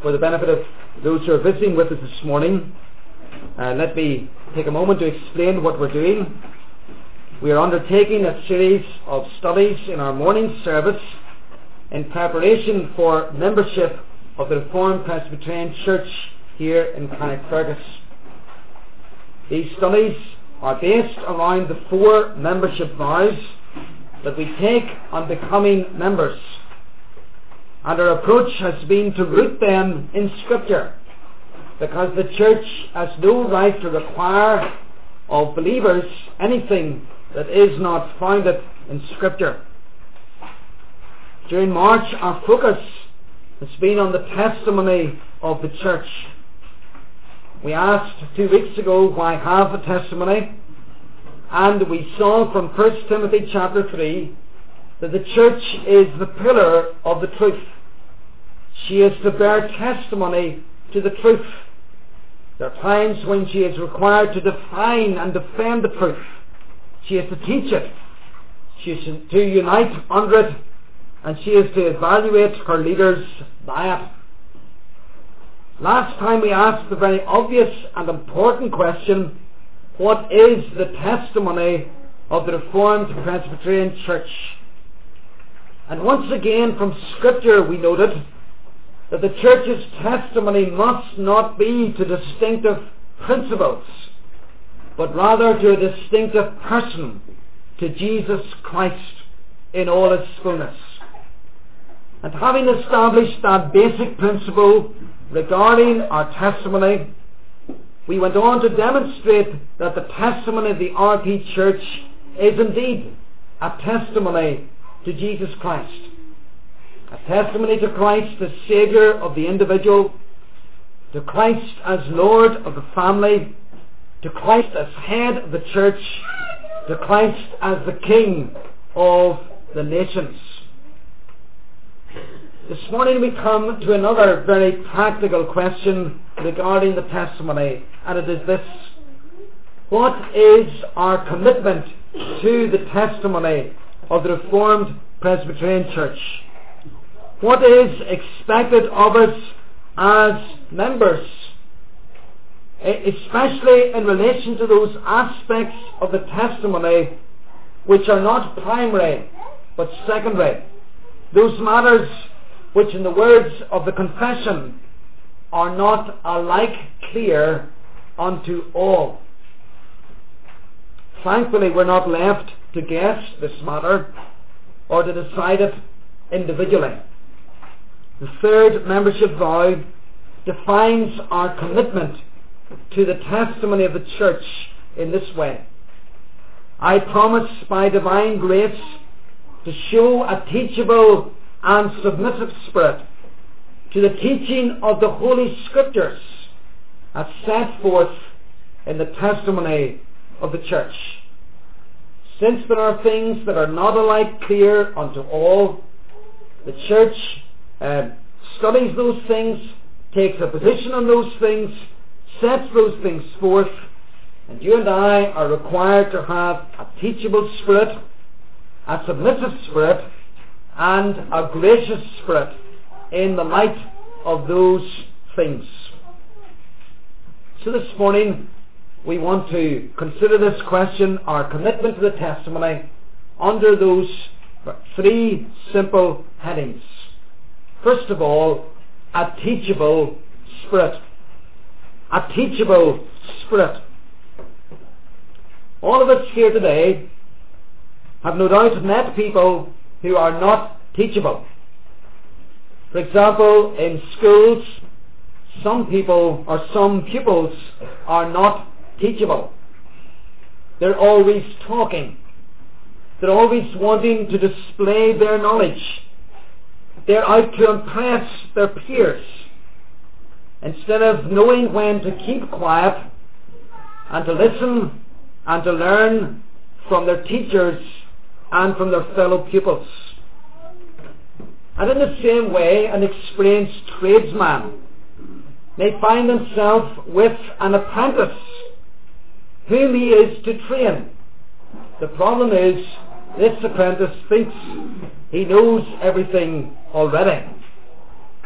for the benefit of those who are visiting with us this morning, let me take a moment to explain what we're doing. We are undertaking a series of studies in our morning service in preparation for membership of the Reformed Presbyterian Church here in Carrickfergus. These studies are based around the 4 membership vows that we take on becoming members, and our approach has been to root them in Scripture, because the Church has no right to require of believers anything that is not founded in Scripture. During March, our focus has been on the testimony of the Church. We asked 2 weeks ago, why have a testimony? And we saw from 1 Timothy chapter 3 that the Church is the pillar of the truth. She is to bear testimony to the truth. There are times when she is required to define and defend the truth. She is to teach it. She is to unite under it, and she is to evaluate her leaders by it. Last time we asked the very obvious and important question, what is the testimony of the Reformed Presbyterian Church? And once again from Scripture we noted that the Church's testimony must not be to distinctive principles, but rather to a distinctive person, to Jesus Christ in all his fullness. And having established that basic principle regarding our testimony, we went on to demonstrate that the testimony of the RP Church is indeed a testimony to Jesus Christ. A testimony to Christ as Saviour of the individual, to Christ as Lord of the family, to Christ as Head of the Church, to Christ as the King of the nations. This morning we come to another very practical question regarding the testimony, and it is this: what is our commitment to the testimony of the Reformed Presbyterian Church? What is expected of us as members, especially in relation to those aspects of the testimony which are not primary but secondary, those matters which, in the words of the confession, are not alike clear unto all. Thankfully, we're not left to guess this matter or to decide it individually. The 3rd membership vow defines our commitment to the testimony of the Church in this way: I promise by divine grace to show a teachable and submissive spirit to the teaching of the Holy Scriptures as set forth in the testimony of the Church. Since there are things that are not alike clear unto all, the Church studies those things, takes a position on those things, sets those things forth, and you and I are required to have a teachable spirit, a submissive spirit, and a gracious spirit in the light of those things. So this morning we want to consider this question, our commitment to the testimony, under those 3 simple headings. First of all, a teachable spirit. A teachable spirit. All of us here today have no doubt met people who are not teachable. For example, in schools, some pupils are not teachable. They're always talking. They're always wanting to display their knowledge. They're out to impress their peers, instead of knowing when to keep quiet and to listen and to learn from their teachers and from their fellow pupils. And in the same way, an experienced tradesman may find himself with an apprentice whom he is to train. The problem is, this apprentice thinks he knows everything already.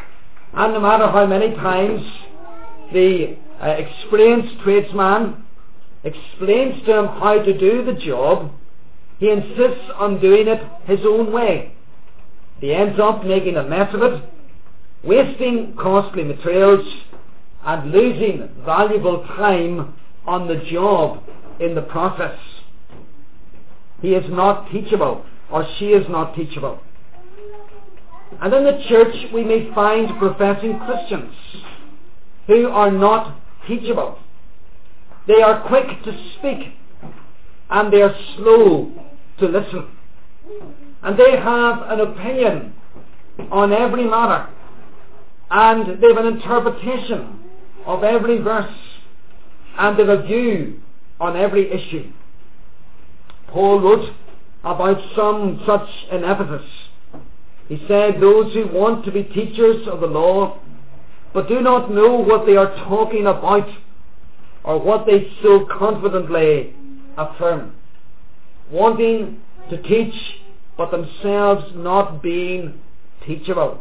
And no matter how many times the experienced tradesman explains to him how to do the job, he insists on doing it his own way. He ends up making a mess of it, wasting costly materials and losing valuable time on the job in the process. He is not teachable, or she is not teachable. And in the church we may find professing Christians who are not teachable. They are quick to speak and they are slow to listen. And they have an opinion on every matter, and they have an interpretation of every verse, and they have a view on every issue. Paul wrote about some such in Ephesus. He said, those who want to be teachers of the law but do not know what they are talking about or what they so confidently affirm, wanting to teach but themselves not being teachable.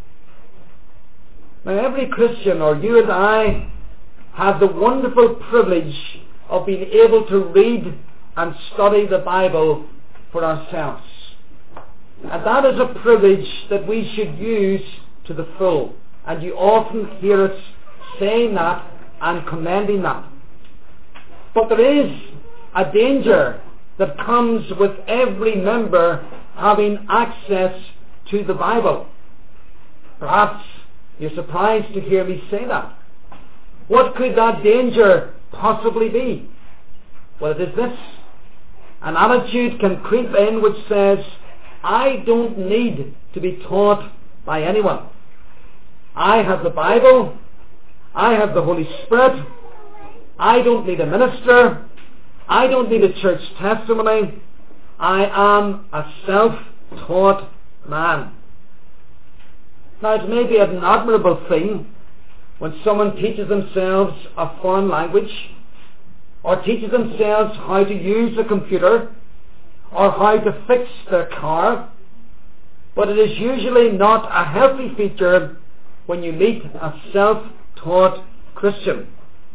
Now every Christian, or you and I, have the wonderful privilege of being able to read and study the Bible for ourselves. And that is a privilege that we should use to the full. And you often hear us saying that and commending that. But there is a danger that comes with every member having access to the Bible. Perhaps you're surprised to hear me say that. What could that danger possibly be? Well, it is this. An attitude can creep in which says, I don't need to be taught by anyone. I have the Bible. I have the Holy Spirit. I don't need a minister. I don't need a church testimony. I am a self-taught man. Now, it may be an admirable thing when someone teaches themselves a foreign language, or teaches themselves how to use a computer, or how to fix their car, but it is usually not a healthy feature when you meet a self-taught Christian.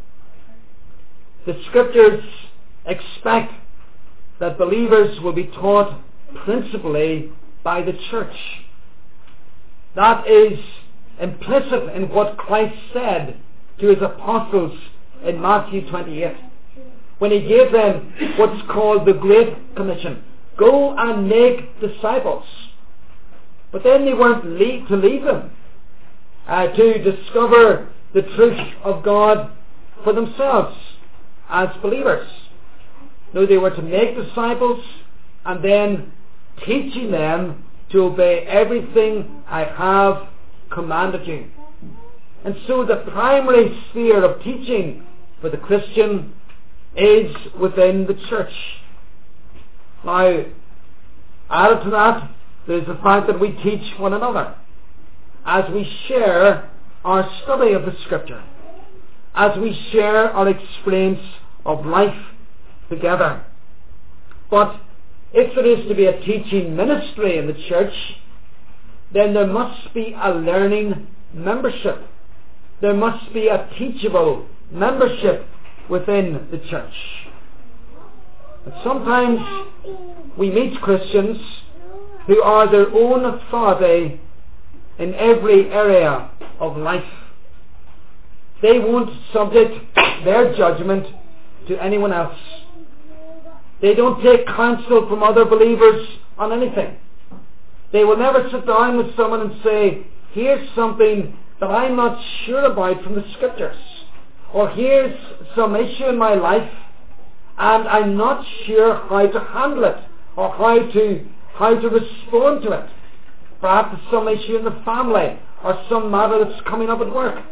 The Scriptures expect that believers will be taught principally by the church. That is implicit in what Christ said to his apostles in Matthew 28, when he gave them what's called the Great Commission. Go and make disciples. But then they weren't to leave them to discover the truth of God for themselves as believers. No, they were to make disciples and then teaching them to obey everything I have commanded you. And so the primary sphere of teaching for the Christian is within the church. Now, added to that, there's the fact that we teach one another as we share our study of the Scripture, as we share our experience of life together. But if there is to be a teaching ministry in the church, then there must be a learning membership. There must be a teachable membership within the church. And sometimes we meet Christians who are their own authority in every area of life. They won't subject their judgment to anyone else. They don't take counsel from other believers on anything. They will never sit down with someone and say, here's something that I'm not sure about from the Scriptures, or here's some issue in my life and I'm not sure how to handle it, or how to respond to it. Perhaps it's some issue in the family or some matter that's coming up at work.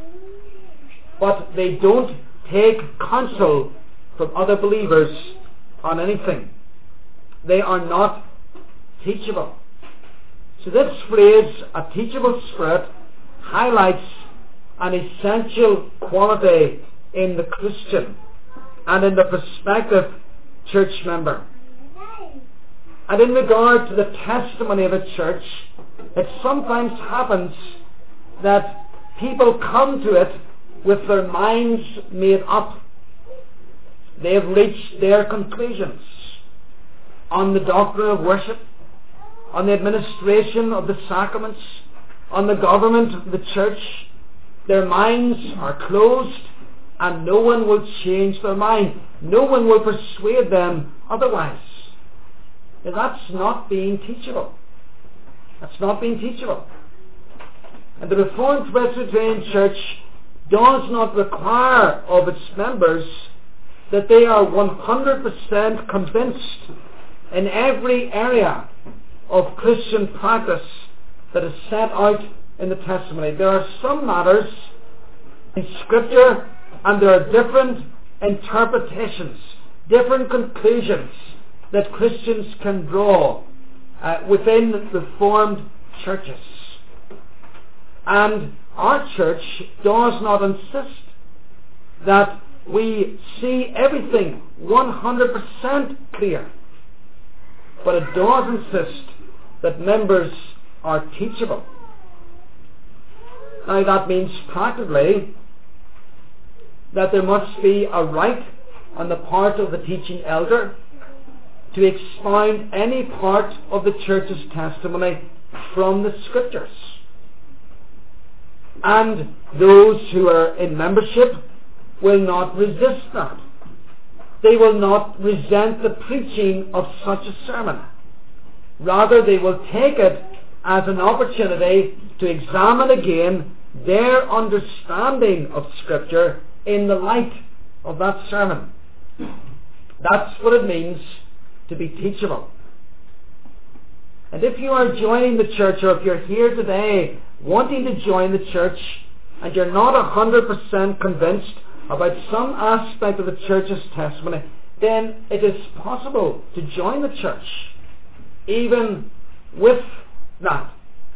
But they don't take counsel from other believers on anything. They are not teachable. So this phrase, a teachable spirit, highlights an essential quality in the Christian and in the prospective church member. And in regard to the testimony of a church, it sometimes happens that people come to it with their minds made up. They have reached their conclusions on the doctrine of worship, on the administration of the sacraments, on the government of the church. Their minds are closed, and no one will change their mind. No one will persuade them otherwise. Now, that's not being teachable. That's not being teachable. And the Reformed Presbyterian Church does not require of its members that they are 100% convinced in every area of Christian practice that is set out in the testimony. There are some matters in Scripture, and there are different interpretations, different conclusions that Christians can draw within Reformed churches. And our church does not insist that we see everything 100% clear, but it does insist that members are teachable. Now, that means practically that there must be a right on the part of the teaching elder to expound any part of the church's testimony from the Scriptures. And those who are in membership will not resist that. They will not resent the preaching of such a sermon. Rather, they will take it as an opportunity to examine again their understanding of Scripture in the light of that sermon. That's what it means to be teachable. And if you are joining the church, or if you're here today wanting to join the church and you're not 100% convinced about some aspect of the church's testimony, then it is possible to join the church even with that.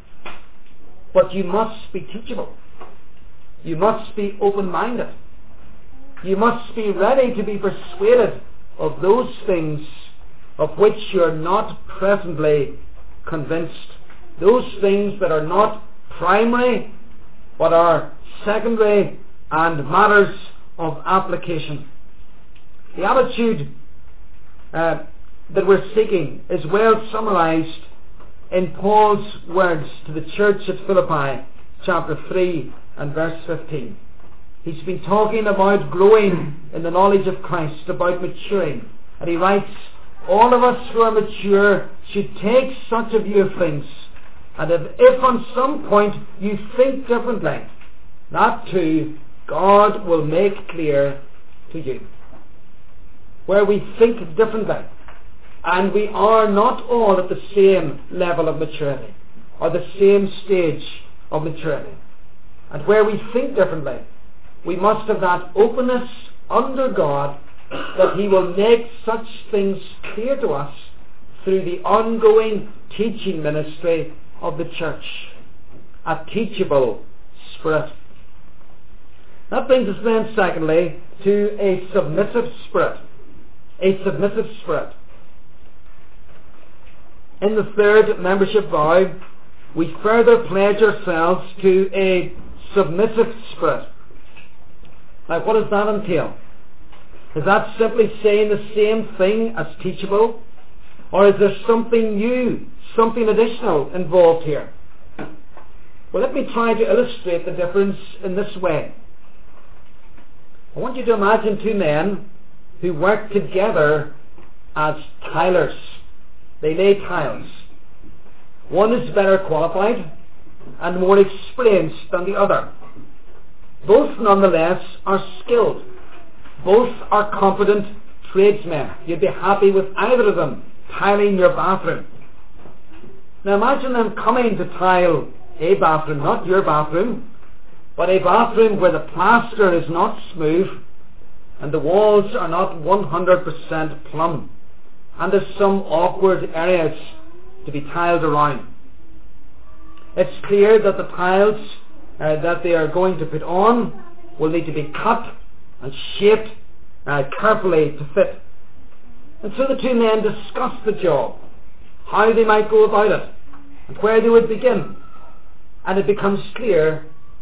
But you must be teachable. You must be open-minded. You must be ready to be persuaded of those things of which you are not presently convinced. Those things that are not primary, but are secondary and matters of application. The attitude that we're seeking is well summarized in Paul's words to the church at Philippi, chapter 3 and verse 15. He's been talking about growing in the knowledge of Christ, about maturing. And he writes, all of us who are mature should take such a view of things. And if on some point you think differently, that too God will make clear to you. Where we think differently, and we are not all at the same level of maturity, or the same stage of maturity. And where we think differently, we must have that openness under God that He will make such things clear to us through the ongoing teaching ministry of the church. A teachable spirit. That brings us then, secondly, to a submissive spirit. A submissive spirit. In the third membership vow, we further pledge ourselves to a submissive spirit. Now, what does that entail? Is that simply saying the same thing as teachable? Or is there something new, something additional involved here? Well, let me try to illustrate the difference in this way. I want you to imagine two men who work together as tilers. They lay tiles. One is better qualified and more experienced than the other. Both, nonetheless, are skilled. Both are competent tradesmen. You'd be happy with either of them tiling your bathroom. Now imagine them coming to tile a bathroom, not your bathroom, but a bathroom where the plaster is not smooth and the walls are not 100% plumb, and there's some awkward areas to be tiled around. It's clear that the tiles that they are going to put on will need to be cut and shaped carefully to fit. And so the two men discuss the job, how they might go about it, and where they would begin. And it becomes clear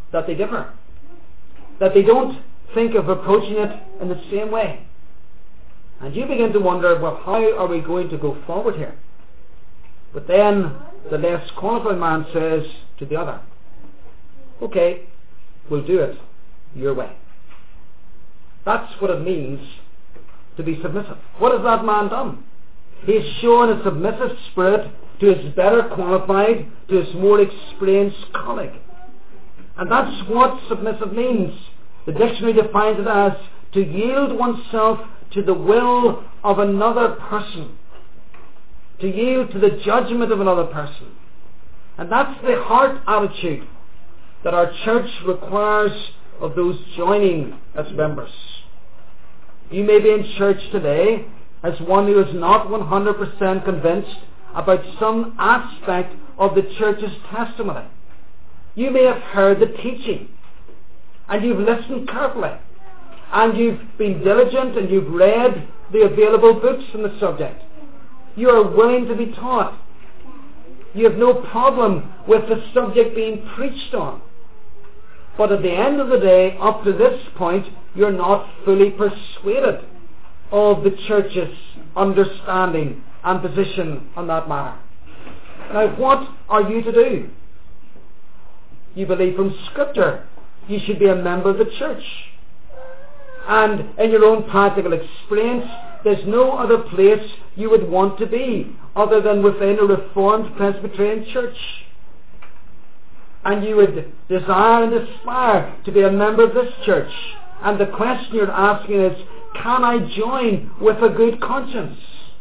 that they differ, that they don't think of approaching it in the same way. And you begin to wonder, well, how are we going to go forward here? But then the less qualified man says to the other, okay, we'll do it your way. That's what it means to be submissive. What has that man done? He's shown a submissive spirit to his better qualified, to his more experienced colleague. And that's what submissive means. The dictionary defines it as to yield oneself to the will of another person, to yield to the judgment of another person. And that's the heart attitude that our church requires of those joining as members. You may be in church today as one who is not 100% convinced about some aspect of the church's testimony. You may have heard the teaching, and you've listened carefully, and you've been diligent, and you've read the available books on the subject. You are willing to be taught. You have no problem with the subject being preached on. But at the end of the day, up to this point, you're not fully persuaded of the church's understanding and position on that matter. Now, what are you to do? You believe from Scripture you should be a member of the church. And in your own practical experience, there's no other place you would want to be other than within a Reformed Presbyterian church. And you would desire and aspire to be a member of this church. And the question you're asking is, can I join with a good conscience?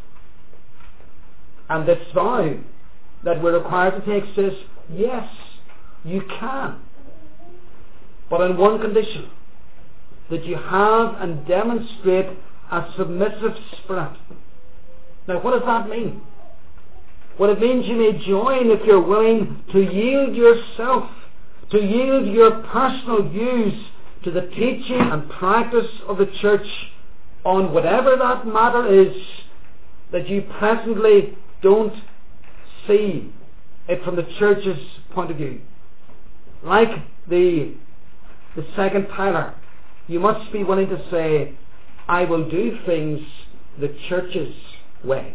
And this vow that we're required to take says, yes, you can. But on one condition, that you have and demonstrate a submissive spirit. Now, what does that mean? Well, it means you may join if you're willing to yield yourself, to yield your personal views to the teaching and practice of the church on whatever that matter is that you presently don't see it from the church's point of view. Like the second Tyler, you must be willing to say, I will do things the church's way.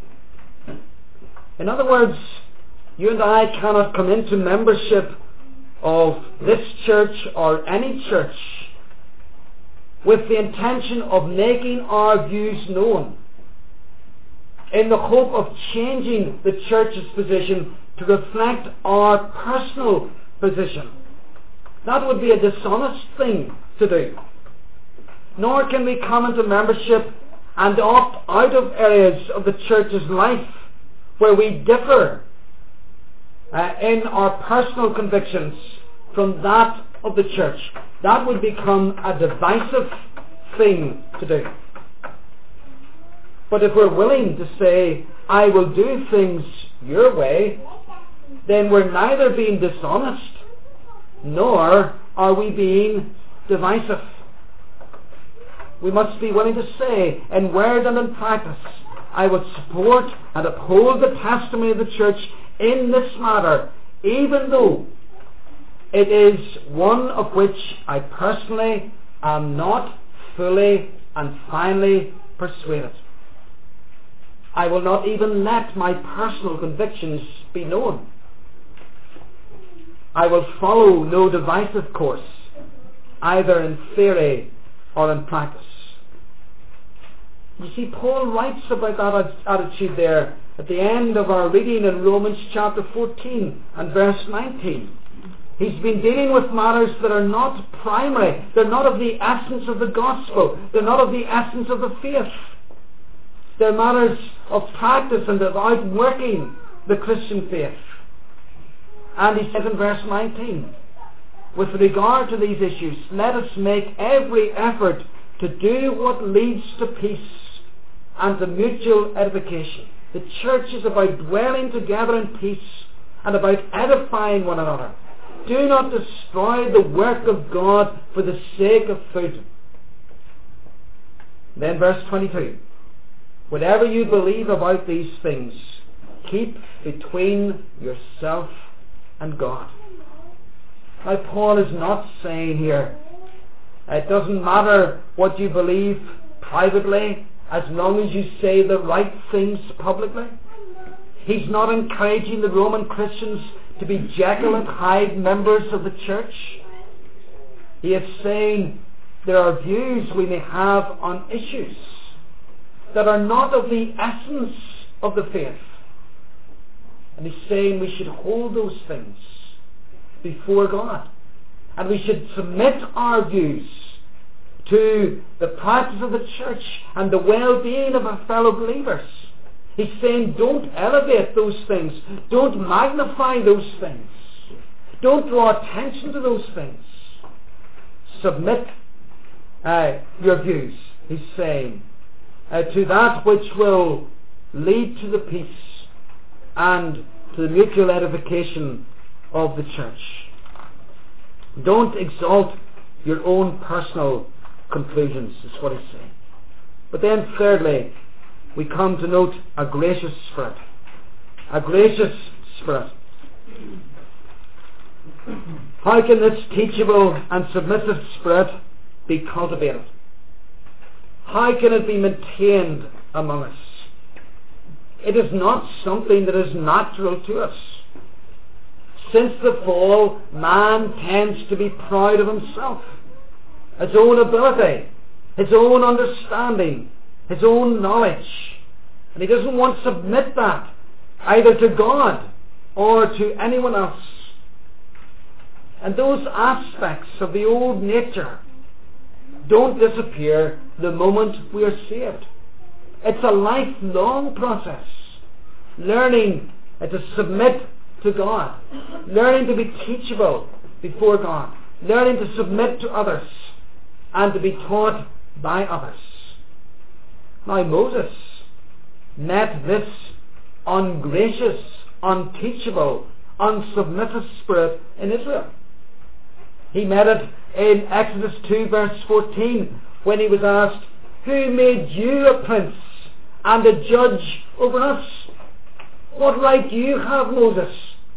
In other words, you and I cannot come into membership of this church or any church with the intention of making our views known in the hope of changing the church's position to reflect our personal position. That would be a dishonest thing to do. Nor can we come into membership and opt out of areas of the church's life where we differ in our personal convictions from that of the church. That would become a divisive thing to do. But if we're willing to say, I will do things your way, then we're neither being dishonest nor are we being divisive. We must be willing to say, in word and in practice, I would support and uphold the testimony of the church in this matter, even though it is one of which I personally am not fully and finally persuaded. I will not even let my personal convictions be known. I will follow no divisive course, either in theory or in practice. You see, Paul writes about that attitude there at the end of our reading in Romans chapter 14 and verse 19. He's been dealing with matters that are not primary. They're not of the essence of the gospel. They're not of the essence of the faith. They're matters of practice and of outworking the Christian faith. And he says in verse 19, with regard to these issues, let us make every effort to do what leads to peace and to mutual edification. The church is about dwelling together in peace and about edifying one another. Do not destroy the work of God for the sake of food. Then verse 22. Whatever you believe about these things, keep between yourself and God. Now, Paul is not saying here, it doesn't matter what you believe privately as long as you say the right things publicly. He's not encouraging the Roman Christians to be Jekyll and Hyde members of the church. He is saying there are views we may have on issues that are not of the essence of the faith. And he's saying we should hold those things before God. And we should submit our views to the practice of the church and the well-being of our fellow believers. He's saying don't elevate those things. Don't magnify those things. Don't draw attention to those things. Submit your views, he's saying, to that which will lead to the peace and to the mutual edification of the church. Don't exalt your own personal conclusions, is what he's saying. But then thirdly, we come to note a gracious spirit. A gracious spirit. How can this teachable and submissive spirit be cultivated? How can it be maintained among us? It is not something that is natural to us. Since the fall, man tends to be proud of himself, his own ability, his own understanding, his own knowledge. And he doesn't want to submit that either to God or to anyone else. And those aspects of the old nature don't disappear the moment we are saved. It's a lifelong process. Learning to submit to God. Learning to be teachable before God. Learning to submit to others and to be taught by others. Now Moses met this ungracious, unteachable, unsubmissive spirit in Israel. He met it in Exodus 2 verse 14 when he was asked, who made you a prince and a judge over us? What right do you have, Moses,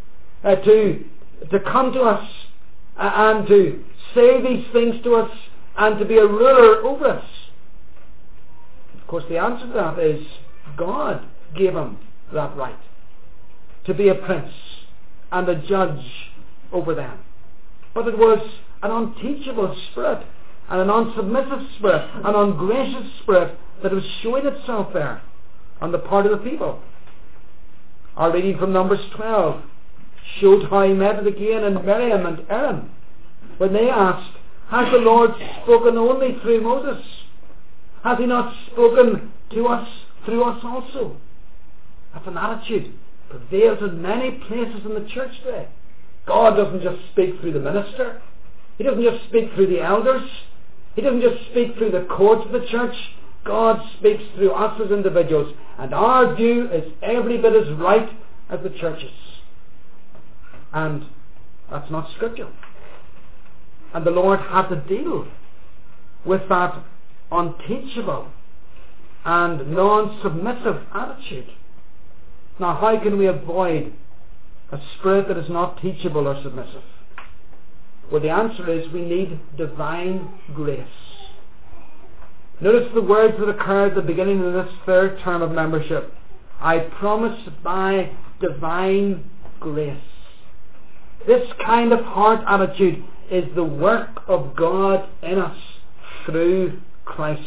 to come to us and to say these things to us and to be a ruler over us? Of course, the answer to that is God gave him that right to be a prince and a judge over them. But it was an unteachable spirit and an unsubmissive spirit, an ungracious spirit that was showing itself there on the part of the people. Our reading from Numbers 12 showed how he met it again in Miriam and Aaron when they asked, has the Lord spoken only through Moses? Has he not spoken to us through us also? That's an attitude that prevails in many places in the church today. God doesn't just speak through the minister. He doesn't just speak through the elders. He doesn't just speak through the courts of the church. God speaks through us as individuals. And our view is every bit as right as the church's. And that's not scriptural. And the Lord had to deal with that unteachable and non-submissive attitude. Now, how can we avoid a spirit that is not teachable or submissive? Well, the answer is we need divine grace. Notice the words that occur at the beginning of this third term of membership. I promise by divine grace. This kind of heart attitude is the work of God in us through Christ.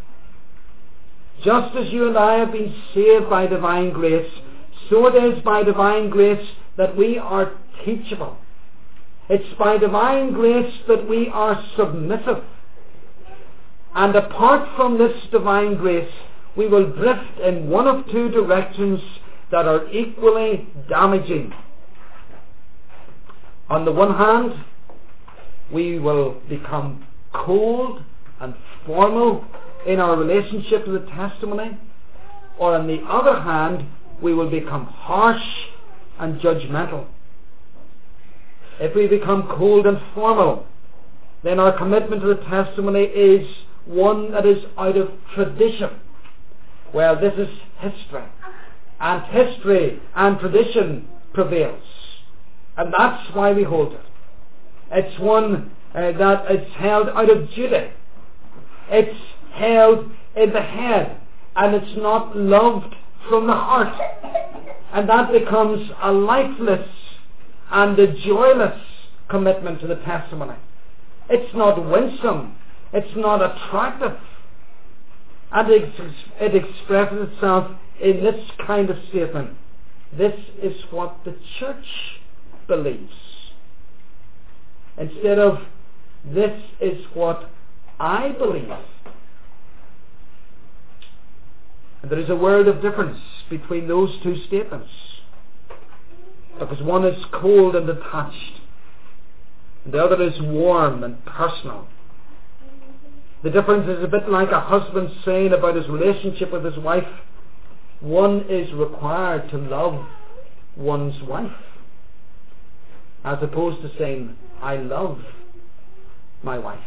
Just as you and I have been saved by divine grace, so it is by divine grace that we are teachable. It's by divine grace that we are submissive. And apart from this divine grace, we will drift in one of two directions that are equally damaging. On the one hand, we will become cold and formal in our relationship to the testimony, or on the other hand, we will become harsh and judgmental. If we become cold and formal, then our commitment to the testimony is one that is out of tradition. Well, this is history, and history and tradition prevails, and that's why we hold it. It's one that is held out of duty. It's held in the head, and it's not loved from the heart. And that becomes a lifeless and a joyless commitment to the testimony. It's not winsome. It's not attractive. And it expresses itself in this kind of statement. This is what the church believes. Instead of, this is what I believe. And there is a word of difference between those two statements. Because one is cold and detached, and the other is warm and personal. The difference is a bit like a husband saying about his relationship with his wife. One is required to love one's wife, as opposed to saying, I love my wife.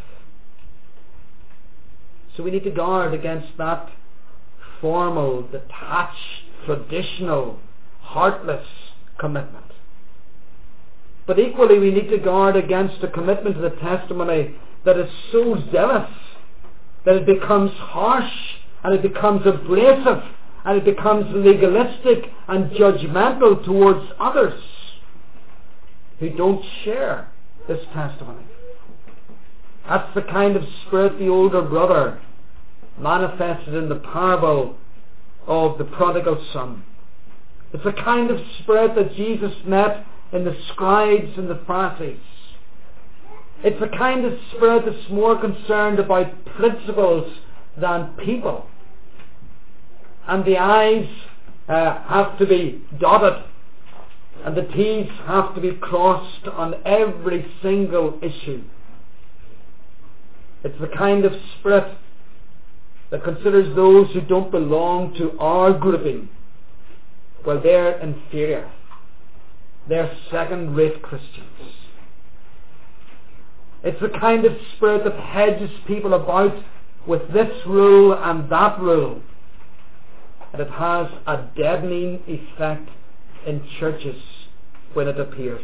So we need to guard against that formal, detached, traditional, heartless commitment. But equally we need to guard against a commitment to the testimony that is so zealous that it becomes harsh and it becomes abrasive and it becomes legalistic and judgmental towards others who don't share this testimony. That's the kind of spirit the older brother manifested in the parable of the prodigal son. It's the kind of spirit that Jesus met in the scribes and the Pharisees. It's the kind of spirit that's more concerned about principles than people. And the I's have to be dotted and the T's have to be crossed on every single issue. It's the kind of spirit that considers those who don't belong to our grouping, well, they're inferior. They're second-rate Christians. It's the kind of spirit that hedges people about with this rule and that rule. And it has a deadening effect in churches when it appears.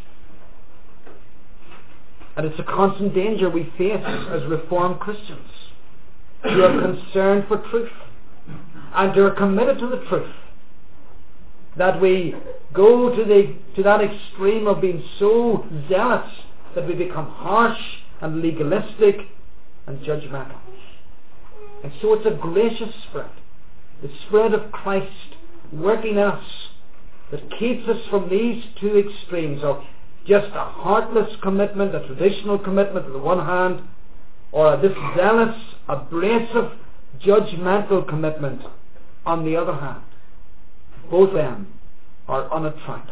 And it's a constant danger we face as Reformed Christians who are concerned for truth and who are committed to the truth, that we go to that extreme of being so zealous that we become harsh and legalistic and judgmental. And so it's a gracious spirit, the Spirit of Christ working in us, that keeps us from these two extremes of just a heartless commitment, a traditional commitment on the one hand, or this zealous, abrasive, judgmental commitment on the other hand. Both of them are unattractive.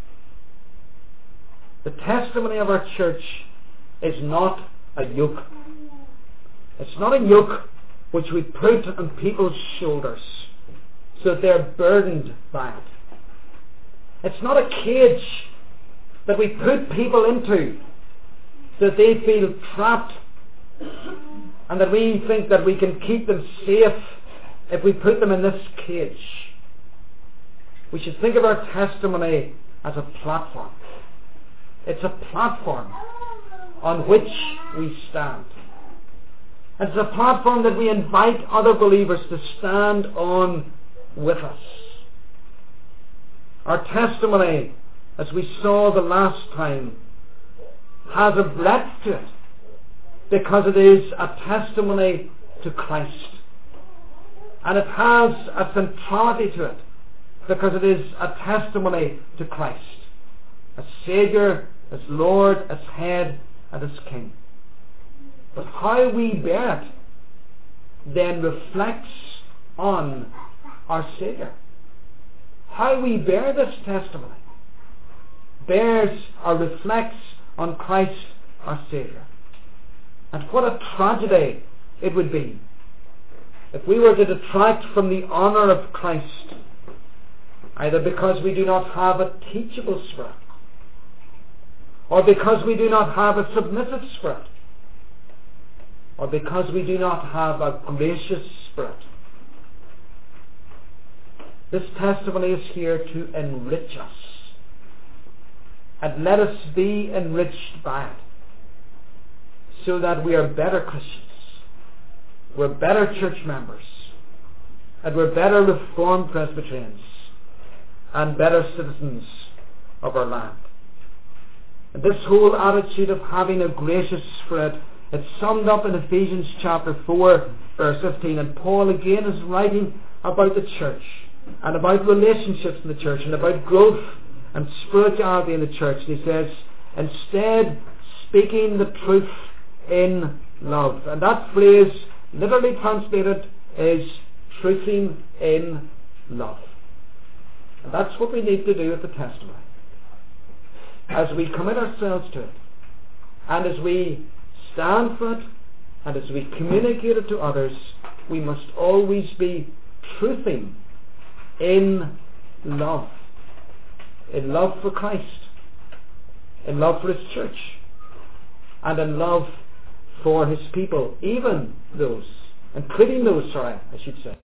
The testimony of our church is not a yoke. It's not a yoke which we put on people's shoulders so that they're burdened by it. It's not a cage that we put people into so that they feel trapped and that we think that we can keep them safe if we put them in this cage. We should think of our testimony as a platform. It's a platform on which we stand. It's a platform that we invite other believers to stand on with us. Our testimony, as we saw the last time, has a breadth to it because it is a testimony to Christ. And it has a centrality to it because it is a testimony to Christ as Saviour, as Lord, as Head, and as King. But how we bear it then reflects on our Saviour. How we bear this testimony bears or reflects on Christ our Saviour. And what a tragedy it would be if we were to detract from the honour of Christ, either because we do not have a teachable spirit, or because we do not have a submissive spirit, or because we do not have a gracious spirit. This testimony is here to enrich us. And let us be enriched by it. so that we are better Christians, we're better church members, and we're better Reformed Presbyterians, and better citizens of our land. And this whole attitude of having a gracious spirit, it's summed up in Ephesians chapter 4 verse 15, and Paul again is writing about the church and about relationships in the church and about growth and spirituality in the church. And he says, instead, speaking the truth in love. And that phrase, literally translated, is truthing in love. And that's what we need to do with the testimony. As we commit ourselves to it, and as we stand for it, and as we communicate it to others, we must always be truthing in love. In love for Christ, in love for His church, and in love for His people, even those, including those, I should say,